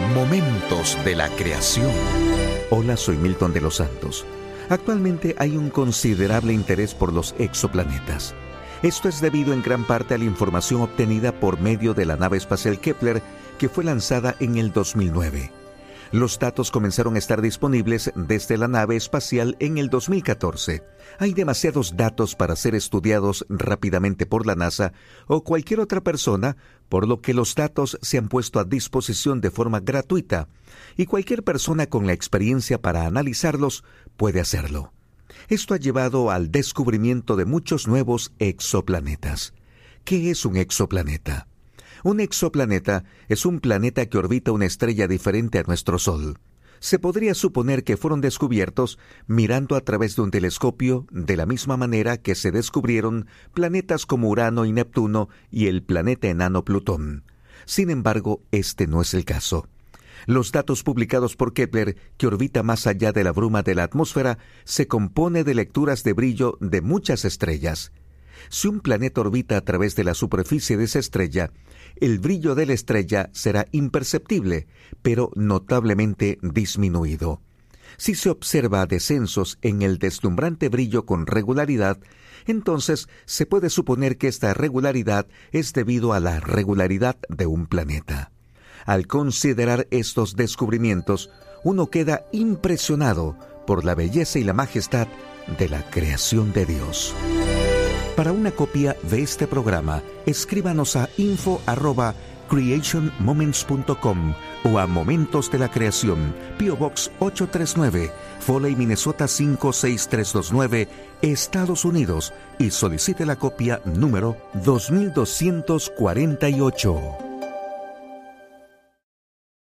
Momentos de la creación. Hola, soy Milton de los Santos. Actualmente hay un considerable interés por los exoplanetas. Esto es debido en gran parte a la información obtenida por medio de la nave espacial Kepler, que fue lanzada en el 2009. Los datos comenzaron a estar disponibles desde la nave espacial en el 2014. Hay demasiados datos para ser estudiados rápidamente por la NASA o cualquier otra persona, por lo que los datos se han puesto a disposición de forma gratuita, y cualquier persona con la experiencia para analizarlos puede hacerlo. Esto ha llevado al descubrimiento de muchos nuevos exoplanetas. ¿Qué es un exoplaneta? Un exoplaneta es un planeta que orbita una estrella diferente a nuestro Sol. Se podría suponer que fueron descubiertos mirando a través de un telescopio, de la misma manera que se descubrieron planetas como Urano y Neptuno y el planeta enano Plutón. Sin embargo, este no es el caso. Los datos publicados por Kepler, que orbita más allá de la bruma de la atmósfera, se compone de lecturas de brillo de muchas estrellas. Si un planeta orbita a través de la superficie de esa estrella, el brillo de la estrella será imperceptible, pero notablemente disminuido. Si se observa descensos en el deslumbrante brillo con regularidad, entonces se puede suponer que esta regularidad es debido a la regularidad de un planeta. Al considerar estos descubrimientos, uno queda impresionado por la belleza y la majestad de la creación de Dios. Para una copia de este programa, escríbanos a info@creationmoments.com o a Momentos de la Creación, P.O. Box 839, Foley, Minnesota 56329, Estados Unidos, y solicite la copia número 2248.